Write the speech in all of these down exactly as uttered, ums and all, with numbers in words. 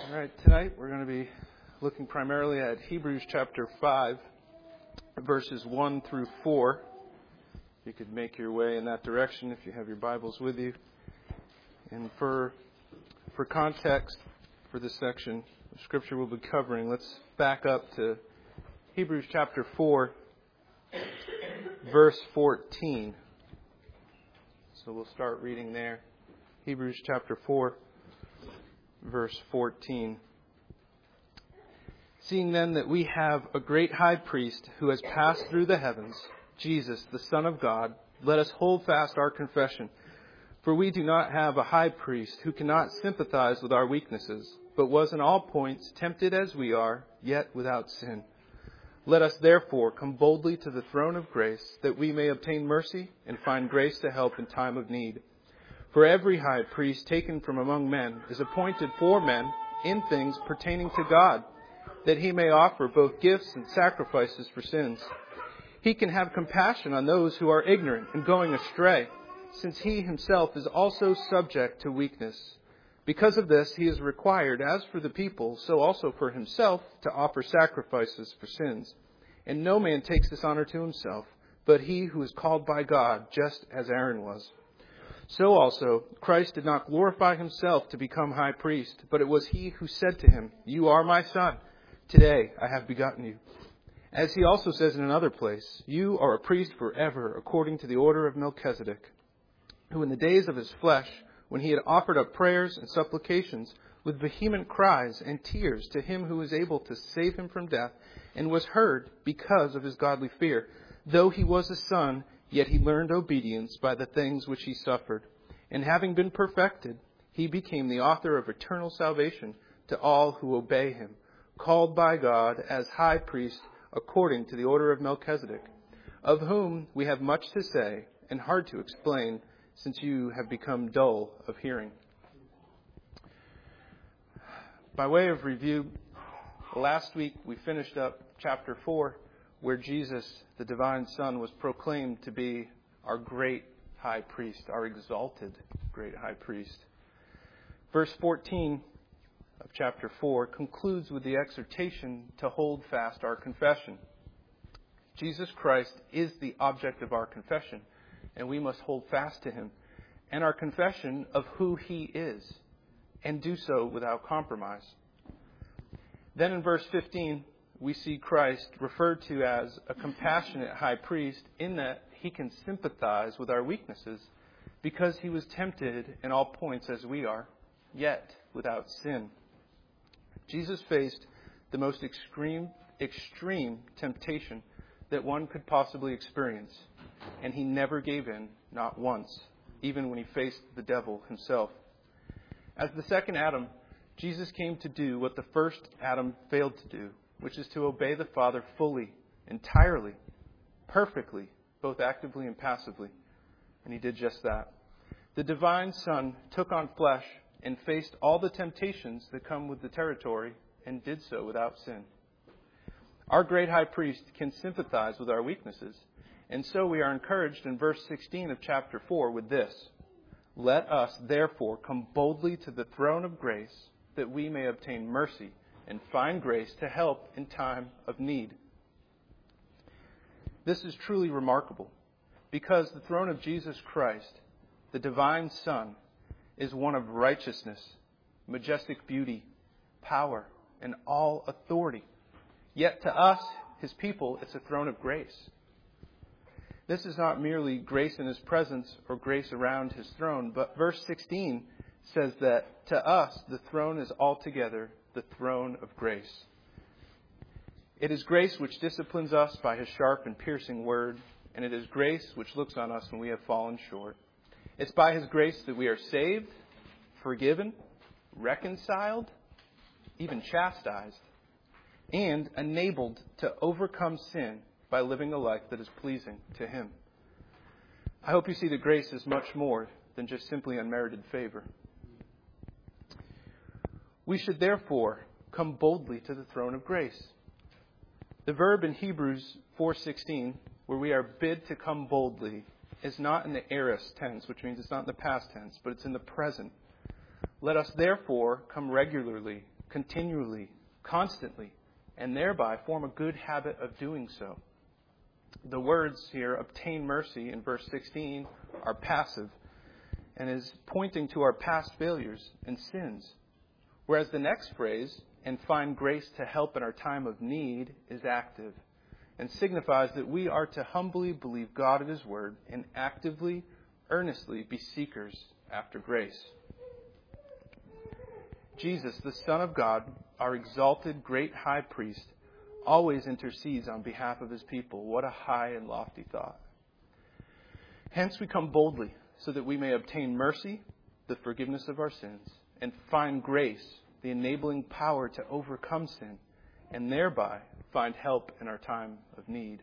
All right, tonight we're going to be looking primarily at Hebrews chapter five, verses one through four. You could make your way in that direction if you have your Bibles with you. And for for context for this section of Scripture we'll be covering, let's back up to Hebrews chapter four, verse fourteen. So we'll start reading there. Hebrews chapter four, verse fourteen. Seeing then that we have a great high priest who has passed through the heavens, Jesus, the Son of God, let us hold fast our confession. For we do not have a high priest who cannot sympathize with our weaknesses, but was in all points tempted as we are, yet without sin. Let us therefore come boldly to the throne of grace, that we may obtain mercy and find grace to help in time of need. For every high priest taken from among men is appointed for men in things pertaining to God, that he may offer both gifts and sacrifices for sins. He can have compassion on those who are ignorant and going astray, since he himself is also subject to weakness. Because of this, he is required, as for the people, so also for himself, to offer sacrifices for sins. And no man takes this honor to himself, but he who is called by God, just as Aaron was. So also, Christ did not glorify himself to become high priest, but it was he who said to him, "You are my son. Today I have begotten you." As he also says in another place, "You are a priest forever, according to the order of Melchizedek, who in the days of his flesh, when he had offered up prayers and supplications with vehement cries and tears to him who was able to save him from death, and was heard because of his godly fear. Though he was a son, yet he learned obedience by the things which he suffered. And having been perfected, he became the author of eternal salvation to all who obey him, called by God as high priest according to the order of Melchizedek, of whom we have much to say and hard to explain, since you have become dull of hearing." By way of review, last week we finished up chapter four, where Jesus, the divine Son, was proclaimed to be our great high priest, our exalted great high priest. Verse fourteen of chapter four concludes with the exhortation to hold fast our confession. Jesus Christ is the object of our confession, and we must hold fast to him and our confession of who he is, and do so without compromise. Then in verse fifteen, we see Christ referred to as a compassionate high priest, in that he can sympathize with our weaknesses because he was tempted in all points as we are, yet without sin. Jesus faced the most extreme, extreme temptation that one could possibly experience, and he never gave in, not once, even when he faced the devil himself. As the second Adam, Jesus came to do what the first Adam failed to do, which is to obey the Father fully, entirely, perfectly, both actively and passively. And he did just that. The divine Son took on flesh and faced all the temptations that come with the territory, and did so without sin. Our great high priest can sympathize with our weaknesses, and so we are encouraged in verse sixteen of chapter four with this: "Let us therefore come boldly to the throne of grace, that we may obtain mercy and find grace to help in time of need." This is truly remarkable, because the throne of Jesus Christ, the divine Son, is one of righteousness, majestic beauty, power, and all authority. Yet to us, his people, it's a throne of grace. This is not merely grace in his presence or grace around his throne, but verse sixteen says that to us, the throne is altogether the throne of grace. It is grace which disciplines us by his sharp and piercing word, and it is grace which looks on us when we have fallen short. It's by his grace that we are saved, forgiven, reconciled, even chastised, and enabled to overcome sin by living a life that is pleasing to him. I hope you see that grace is much more than just simply unmerited favor. We should therefore come boldly to the throne of grace. The verb in Hebrews four sixteen, where we are bid to come boldly, is not in the aorist tense, which means it's not in the past tense, but it's in the present. Let us therefore come regularly, continually, constantly, and thereby form a good habit of doing so. The words here, obtain mercy, in verse sixteen, are passive and is pointing to our past failures and sins. Whereas the next phrase, and find grace to help in our time of need, is active and signifies that we are to humbly believe God at His word and actively, earnestly be seekers after grace. Jesus, the Son of God, our exalted great high priest, always intercedes on behalf of His people. What a high and lofty thought. Hence we come boldly so that we may obtain mercy, the forgiveness of our sins, and find grace, the enabling power to overcome sin, and thereby find help in our time of need.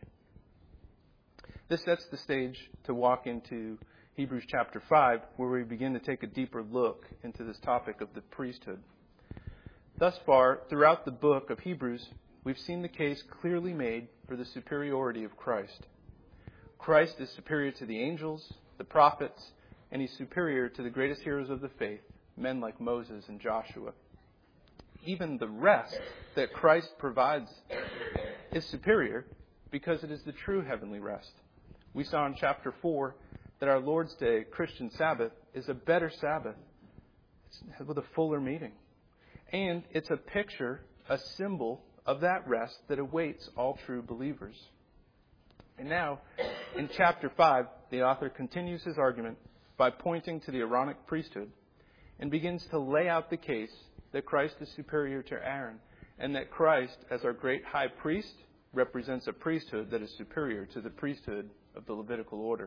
This sets the stage to walk into Hebrews chapter five, where we begin to take a deeper look into this topic of the priesthood. Thus far, throughout the book of Hebrews, we've seen the case clearly made for the superiority of Christ. Christ is superior to the angels, the prophets, and He's superior to the greatest heroes of the faith, men like Moses and Joshua. Even the rest that Christ provides is superior because it is the true heavenly rest. We saw in chapter four that our Lord's Day, Christian Sabbath, is a better Sabbath. It's with a fuller meaning. And it's a picture, a symbol of that rest that awaits all true believers. And now, in chapter five, the author continues his argument by pointing to the Aaronic priesthood and begins to lay out the case that Christ is superior to Aaron and that Christ, as our great high priest, represents a priesthood that is superior to the priesthood of the Levitical order.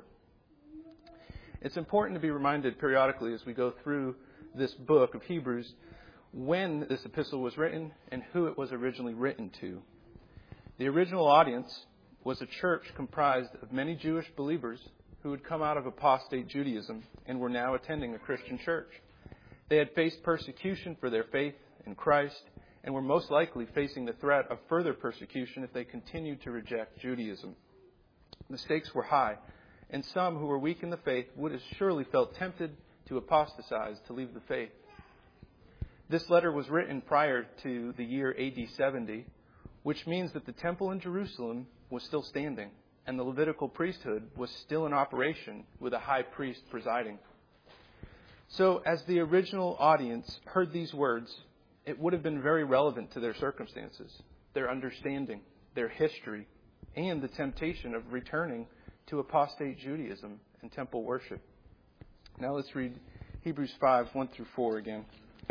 It's important to be reminded periodically as we go through this book of Hebrews when this epistle was written and who it was originally written to. The original audience was a church comprised of many Jewish believers who had come out of apostate Judaism and were now attending a Christian church. They had faced persecution for their faith in Christ and were most likely facing the threat of further persecution if they continued to reject Judaism. The stakes were high, and some who were weak in the faith would have surely felt tempted to apostatize, to leave the faith. This letter was written prior to the year A D seventy, which means that the temple in Jerusalem was still standing, and the Levitical priesthood was still in operation with a high priest presiding. So as the original audience heard these words, it would have been very relevant to their circumstances, their understanding, their history, and the temptation of returning to apostate Judaism and temple worship. Now let's read Hebrews five, one through four again.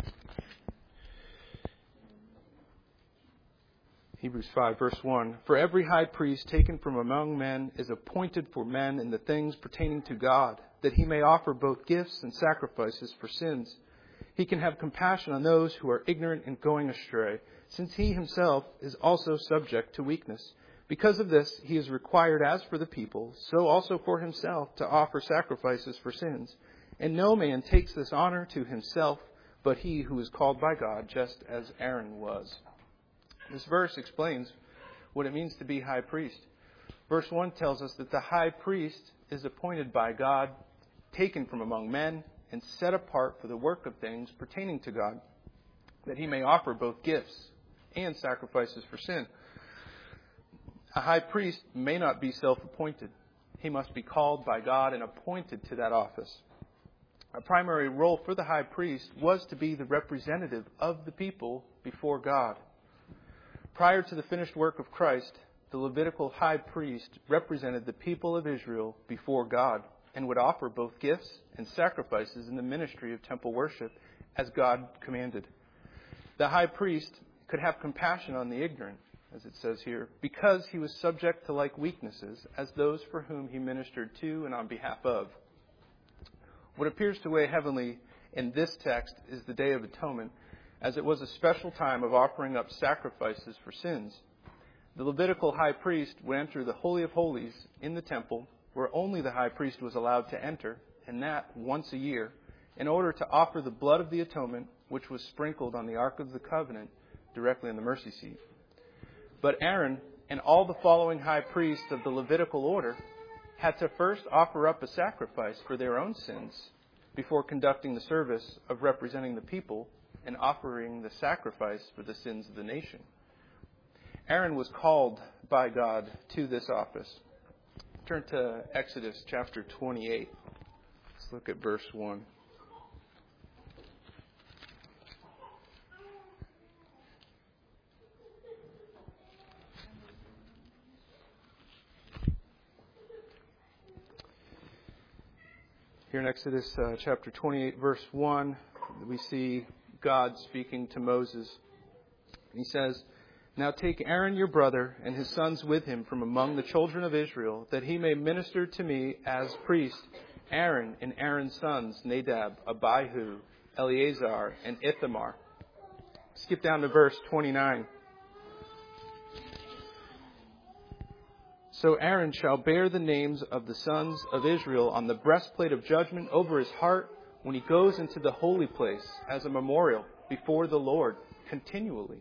Hebrews five, verse one. For every high priest taken from among men is appointed for men in the things pertaining to God, that he may offer both gifts and sacrifices for sins. He can have compassion on those who are ignorant and going astray, since he himself is also subject to weakness. Because of this, he is required as for the people, so also for himself, to offer sacrifices for sins. And no man takes this honor to himself, but he who is called by God, just as Aaron was. This verse explains what it means to be high priest. Verse one tells us that the high priest is appointed by God, taken from among men, and set apart for the work of things pertaining to God, that he may offer both gifts and sacrifices for sin. A high priest may not be self-appointed. He must be called by God and appointed to that office. A primary role for the high priest was to be the representative of the people before God. Prior to the finished work of Christ, the Levitical high priest represented the people of Israel before God and would offer both gifts and sacrifices in the ministry of temple worship as God commanded. The high priest could have compassion on the ignorant, as it says here, because he was subject to like weaknesses as those for whom he ministered to and on behalf of. What appears to weigh heavily in this text is the Day of Atonement, as it was a special time of offering up sacrifices for sins. The Levitical high priest would enter the Holy of Holies in the temple, where only the high priest was allowed to enter, and that once a year, in order to offer the blood of the atonement, which was sprinkled on the Ark of the Covenant directly in the mercy seat. But Aaron and all the following high priests of the Levitical order had to first offer up a sacrifice for their own sins before conducting the service of representing the people and offering the sacrifice for the sins of the nation. Aaron was called by God to this office. Turn to Exodus chapter twenty-eight. Let's look at verse one. Here in Exodus uh, chapter twenty-eight, verse one, we see God speaking to Moses. He says, "Now take Aaron your brother and his sons with him from among the children of Israel, that he may minister to me as priest, Aaron and Aaron's sons, Nadab, Abihu, Eleazar, and Ithamar." Skip down to verse twenty-nine. "So Aaron shall bear the names of the sons of Israel on the breastplate of judgment over his heart when he goes into the holy place as a memorial before the Lord continually."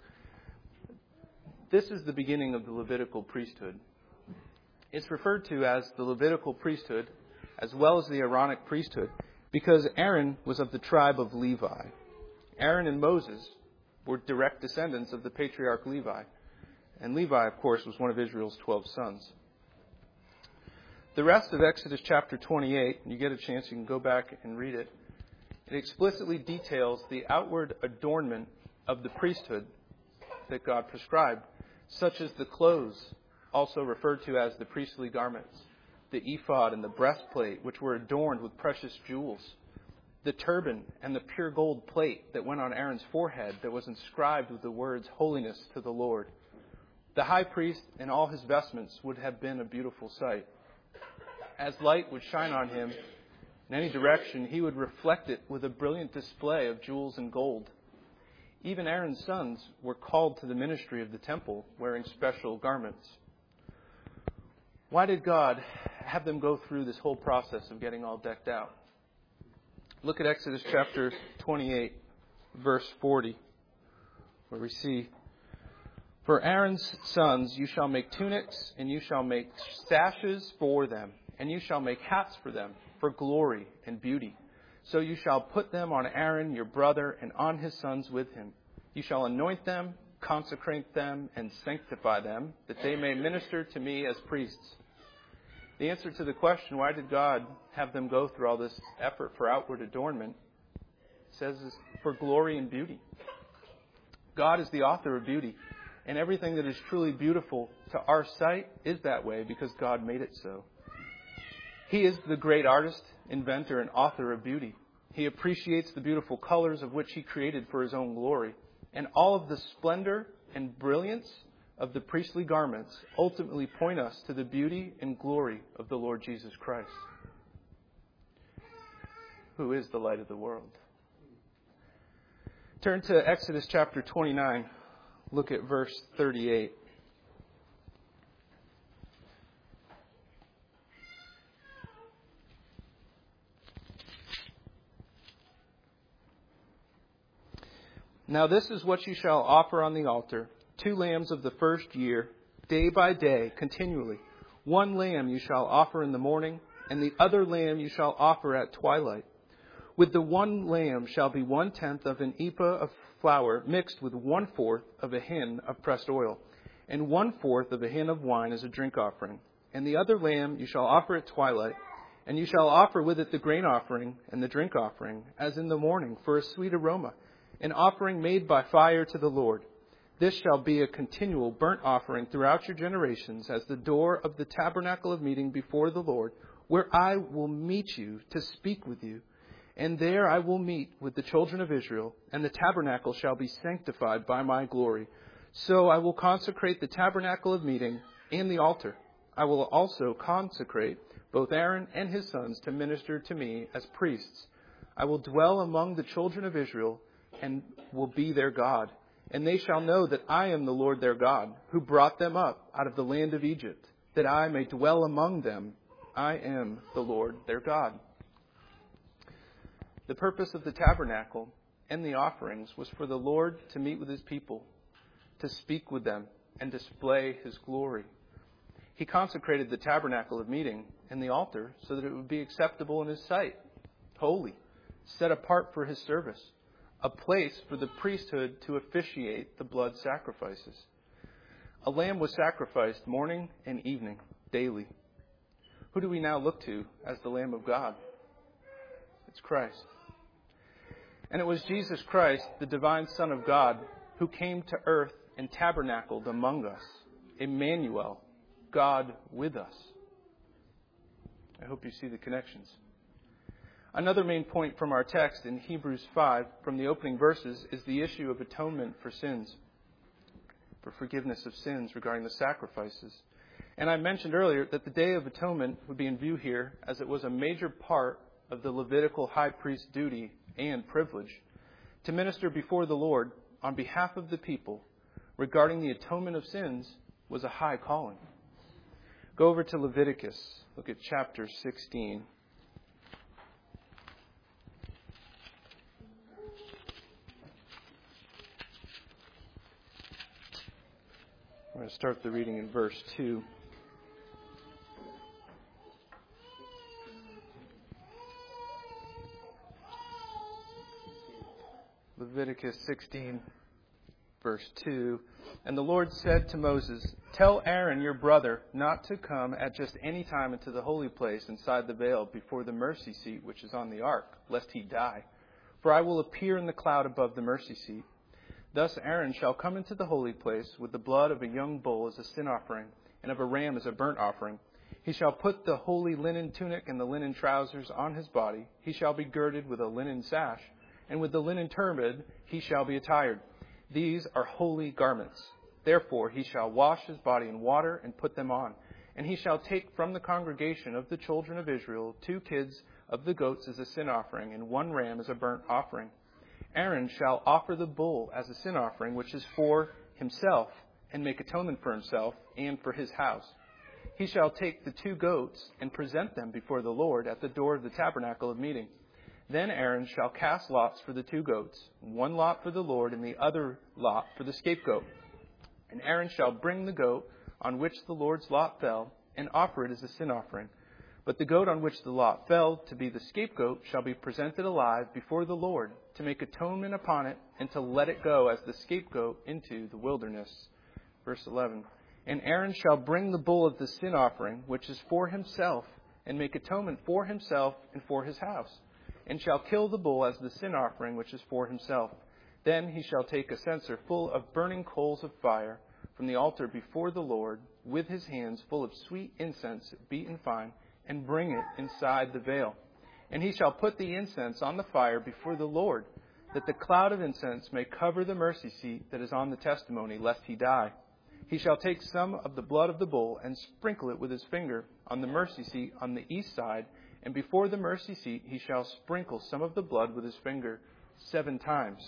This is the beginning of the Levitical priesthood. It's referred to as the Levitical priesthood as well as the Aaronic priesthood because Aaron was of the tribe of Levi. Aaron and Moses were direct descendants of the patriarch Levi. And Levi, of course, was one of Israel's twelve sons. The rest of Exodus chapter twenty-eight, you get a chance, you can go back and read it. It explicitly details the outward adornment of the priesthood that God prescribed, such as the clothes, also referred to as the priestly garments, the ephod and the breastplate, which were adorned with precious jewels, the turban and the pure gold plate that went on Aaron's forehead that was inscribed with the words, "Holiness to the Lord." The high priest in all his vestments would have been a beautiful sight. As light would shine on him in any direction, he would reflect it with a brilliant display of jewels and gold. Even Aaron's sons were called to the ministry of the temple, wearing special garments. Why did God have them go through this whole process of getting all decked out? Look at Exodus chapter twenty-eight, verse forty, where we see, "For Aaron's sons you shall make tunics, and you shall make sashes for them, and you shall make hats for them, for glory and beauty. So you shall put them on Aaron your brother and on his sons with him. You shall anoint them, consecrate them, and sanctify them, that they may minister to me as priests." The answer to the question, why did God have them go through all this effort for outward adornment, says is for glory and beauty. God is the author of beauty, and everything that is truly beautiful to our sight is that way because God made it so. He is the great artist, inventor, and author of beauty. He appreciates the beautiful colors of which he created for his own glory. And all of the splendor and brilliance of the priestly garments ultimately point us to the beauty and glory of the Lord Jesus Christ, who is the light of the world. Turn to Exodus chapter twenty-nine. Look at verse thirty-eight. "Now this is what you shall offer on the altar, two lambs of the first year, day by day, continually. One lamb you shall offer in the morning, and the other lamb you shall offer at twilight. With the one lamb shall be one-tenth of an ephah of flour mixed with one-fourth of a hin of pressed oil, and one-fourth of a hin of wine as a drink offering. And the other lamb you shall offer at twilight, and you shall offer with it the grain offering and the drink offering, as in the morning, for a sweet aroma, an offering made by fire to the Lord. This shall be a continual burnt offering throughout your generations as the door of the tabernacle of meeting before the Lord, where I will meet you to speak with you. And there I will meet with the children of Israel, and the tabernacle shall be sanctified by my glory. So I will consecrate the tabernacle of meeting and the altar. I will also consecrate both Aaron and his sons to minister to me as priests. I will dwell among the children of Israel and will be their God. And they shall know that I am the Lord their God, who brought them up out of the land of Egypt, that I may dwell among them. I am the Lord their God." The purpose of the tabernacle and the offerings was for the Lord to meet with his people, to speak with them, and display his glory. He consecrated the tabernacle of meeting and the altar so that it would be acceptable in his sight, holy, set apart for his service, a place for the priesthood to officiate the blood sacrifices. A lamb was sacrificed morning and evening, daily. Who do we now look to as the Lamb of God? It's Christ. And it was Jesus Christ, the divine Son of God, who came to earth and tabernacled among us. Emmanuel, God with us. I hope you see the connections. Another main point from our text in Hebrews five, from the opening verses, is the issue of atonement for sins, for forgiveness of sins regarding the sacrifices. And I mentioned earlier that the Day of Atonement would be in view here as it was a major part of the Levitical high priest's duty and privilege to minister before the Lord on behalf of the people regarding the atonement of sins was a high calling. Go over to Leviticus. Look at chapter sixteen. I'm going to start the reading in verse two. Leviticus sixteen, verse two. And the Lord said to Moses, "Tell Aaron your brother not to come at just any time into the holy place inside the veil before the mercy seat which is on the ark, lest he die. For I will appear in the cloud above the mercy seat. Thus Aaron shall come into the holy place with the blood of a young bull as a sin offering, and of a ram as a burnt offering. He shall put the holy linen tunic and the linen trousers on his body. He shall be girded with a linen sash, and with the linen turban he shall be attired. These are holy garments. Therefore he shall wash his body in water and put them on. And he shall take from the congregation of the children of Israel two kids of the goats as a sin offering, and one ram as a burnt offering. Aaron shall offer the bull as a sin offering, which is for himself, and make atonement for himself and for his house. He shall take the two goats and present them before the Lord at the door of the tabernacle of meeting. Then Aaron shall cast lots for the two goats, one lot for the Lord and the other lot for the scapegoat. And Aaron shall bring the goat on which the Lord's lot fell and offer it as a sin offering. But the goat on which the lot fell to be the scapegoat shall be presented alive before the Lord to make atonement upon it and to let it go as the scapegoat into the wilderness." Verse eleven. "And Aaron shall bring the bull of the sin offering, which is for himself, and make atonement for himself and for his house, and shall kill the bull as the sin offering, which is for himself. Then he shall take a censer full of burning coals of fire from the altar before the Lord, with his hands full of sweet incense beaten fine, and bring it inside the veil. And he shall put the incense on the fire before the Lord, that the cloud of incense may cover the mercy seat that is on the testimony, lest he die. He shall take some of the blood of the bull and sprinkle it with his finger on the mercy seat on the east side, and before the mercy seat he shall sprinkle some of the blood with his finger seven times."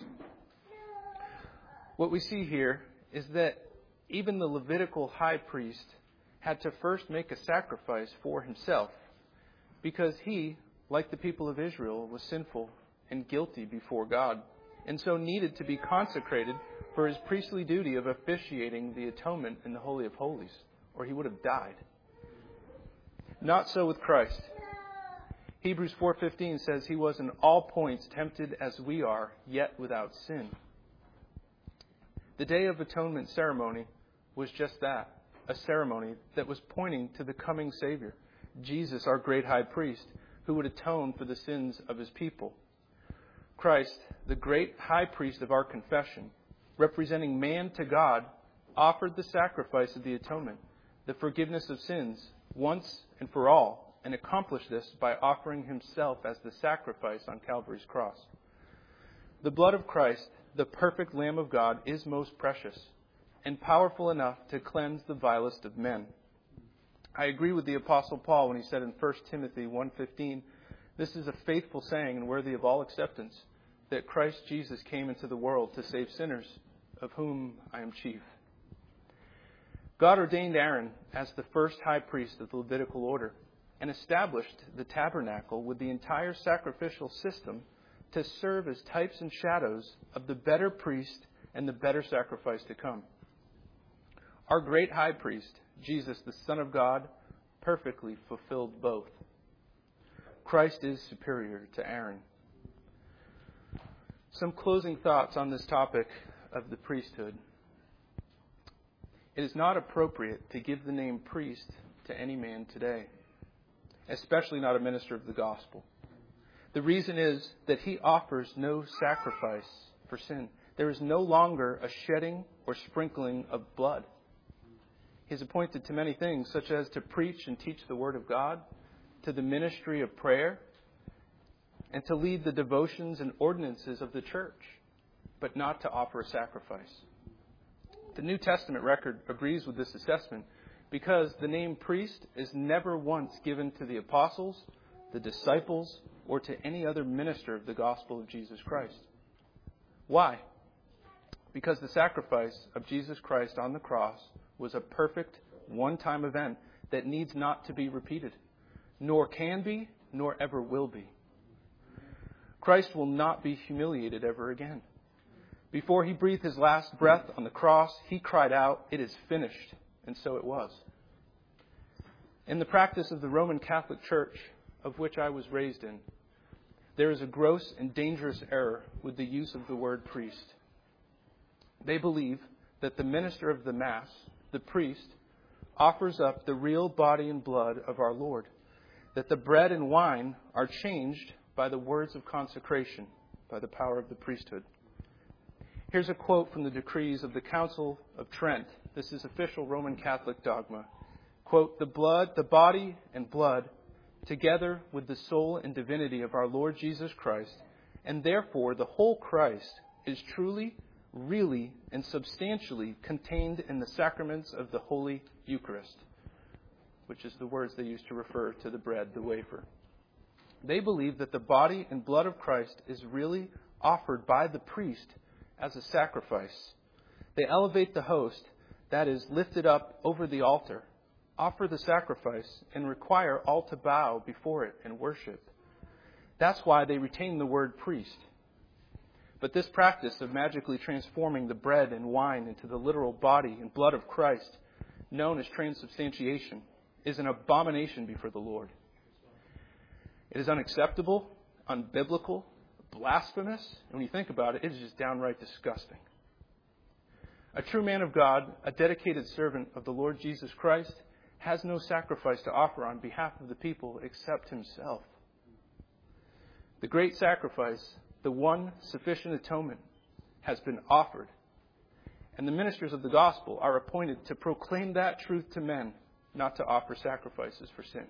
What we see here is that even the Levitical high priest had to first make a sacrifice for himself, because he, like the people of Israel, was sinful and guilty before God, and so needed to be consecrated for his priestly duty of officiating the atonement in the Holy of Holies, or he would have died. Not so with Christ. Hebrews four fifteen says he was in all points tempted as we are, yet without sin. The Day of Atonement ceremony was just that, a ceremony that was pointing to the coming Savior, Jesus, our great high priest, who would atone for the sins of his people. Christ, the great high priest of our confession, representing man to God, offered the sacrifice of the atonement, the forgiveness of sins, once and for all, and accomplished this by offering himself as the sacrifice on Calvary's cross. The blood of Christ, the perfect Lamb of God, is most precious and powerful enough to cleanse the vilest of men. I agree with the Apostle Paul when he said in First Timothy one fifteen, "This is a faithful saying and worthy of all acceptance, that Christ Jesus came into the world to save sinners, of whom I am chief." God ordained Aaron as the first high priest of the Levitical order and established the tabernacle with the entire sacrificial system to serve as types and shadows of the better priest and the better sacrifice to come. Our great high priest, Jesus, the Son of God, perfectly fulfilled both. Christ is superior to Aaron. Some closing thoughts on this topic of the priesthood. It is not appropriate to give the name priest to any man today, especially not a minister of the gospel. The reason is that he offers no sacrifice for sin. There is no longer a shedding or sprinkling of blood. He is appointed to many things, such as to preach and teach the Word of God, to the ministry of prayer, and to lead the devotions and ordinances of the church, but not to offer a sacrifice. The New Testament record agrees with this assessment because the name priest is never once given to the apostles, the disciples, or to any other minister of the gospel of Jesus Christ. Why? Because the sacrifice of Jesus Christ on the cross was a perfect, one-time event that needs not to be repeated, nor can be, nor ever will be. Christ will not be humiliated ever again. Before he breathed his last breath on the cross, he cried out, "It is finished," and so it was. In the practice of the Roman Catholic Church, of which I was raised in, there is a gross and dangerous error with the use of the word priest. They believe that the minister of the Mass, the priest, offers up the real body and blood of our Lord, that the bread and wine are changed by the words of consecration, by the power of the priesthood. Here's a quote from the decrees of the Council of Trent. This is official Roman Catholic dogma. Quote, "The blood, the body and blood, together with the soul and divinity of our Lord Jesus Christ, and therefore the whole Christ, is truly, really, and substantially contained in the sacraments of the Holy Eucharist," which is the words they use to refer to the bread, the wafer. They believe that the body and blood of Christ is really offered by the priest as a sacrifice. They elevate the host, that is, lifted up over the altar, offer the sacrifice, and require all to bow before it and worship. That's why they retain the word priest. But this practice of magically transforming the bread and wine into the literal body and blood of Christ, known as transubstantiation, is an abomination before the Lord. It is unacceptable, unbiblical, blasphemous, and when you think about it, it is just downright disgusting. A true man of God, a dedicated servant of the Lord Jesus Christ, has no sacrifice to offer on behalf of the people except himself. The great sacrifice, the one sufficient atonement, has been offered, and the ministers of the gospel are appointed to proclaim that truth to men, not to offer sacrifices for sin.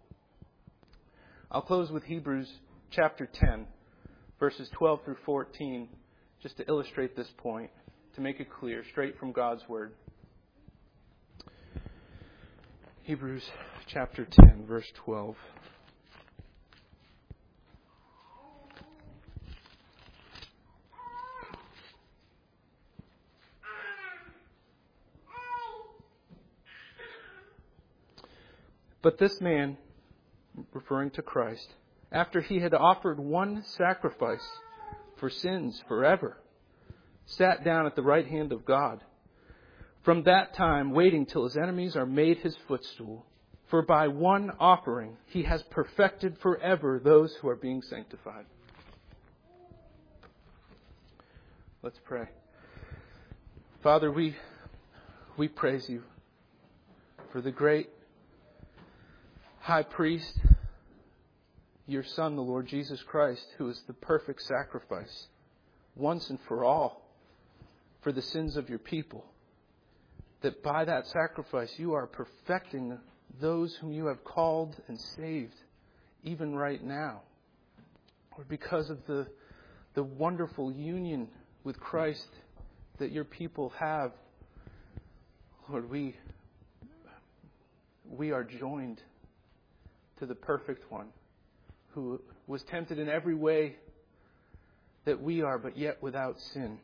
I'll close with Hebrews chapter ten, verses twelve through fourteen, just to illustrate this point, to make it clear, straight from God's Word. Hebrews chapter ten, verse twelve. But this man, referring to Christ, after he had offered one sacrifice for sins forever, sat down at the right hand of God. From that time, waiting till his enemies are made his footstool. For by one offering, he has perfected forever those who are being sanctified. Let's pray. Father, we, we praise you for the great high priest, your Son, the Lord Jesus Christ, who is the perfect sacrifice, once and for all, for the sins of your people. That by that sacrifice you are perfecting those whom you have called and saved, even right now. Lord, because of the, the wonderful union with Christ that your people have, Lord, we, we are joined to the perfect one, who was tempted in every way that we are, but yet without sin.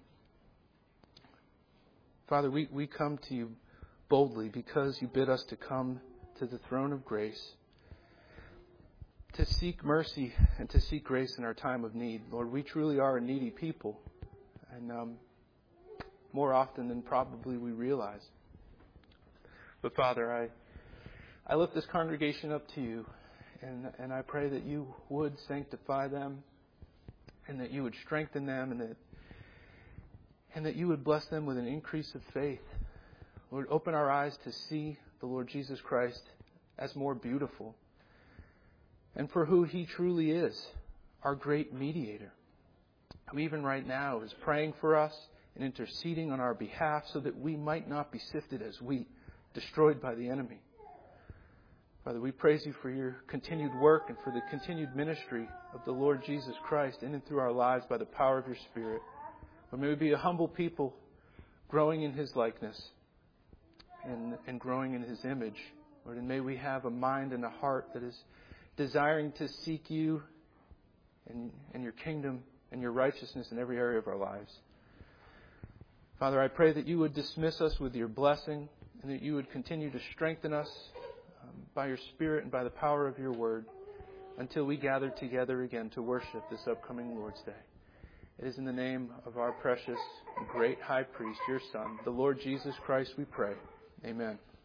Father, we, we come to you boldly because you bid us to come to the throne of grace, to seek mercy and to seek grace in our time of need. Lord, we truly are a needy people, and um, more often than probably we realize. But Father, I, I lift this congregation up to you, And, and I pray that you would sanctify them and that you would strengthen them and that, and that you would bless them with an increase of faith. Lord, open our eyes to see the Lord Jesus Christ as more beautiful and for who He truly is, our great mediator, who even right now is praying for us and interceding on our behalf so that we might not be sifted as wheat, destroyed by the enemy. Father, we praise you for your continued work and for the continued ministry of the Lord Jesus Christ in and through our lives by the power of your Spirit. Lord, may we be a humble people growing in His likeness and, and growing in His image. Lord, and may we have a mind and a heart that is desiring to seek you and, and your kingdom and your righteousness in every area of our lives. Father, I pray that you would dismiss us with your blessing and that you would continue to strengthen us um, by your Spirit and by the power of your word until we gather together again to worship this upcoming Lord's Day. It is in the name of our precious and great high priest, your Son, the Lord Jesus Christ, we pray. Amen.